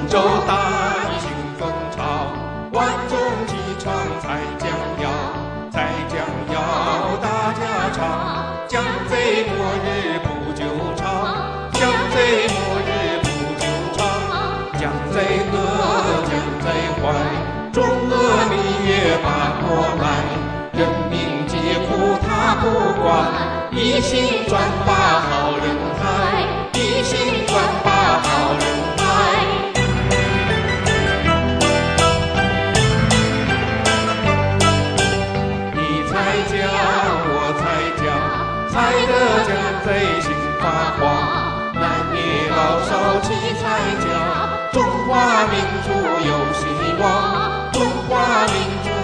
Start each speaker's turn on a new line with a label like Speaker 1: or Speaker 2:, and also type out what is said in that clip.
Speaker 1: 州大地兴风潮，万众齐唱才将要，才将要大家唱，江贼末日不久长，江贼末日不久长，江贼恶，江贼坏，中俄蜜月把国卖，人民疾苦他不管，一心专把好人害，一心专把好人害。你才讲，我才讲，才得江贼心发慌，男女老少齐才讲，中华民族有希望，中华民族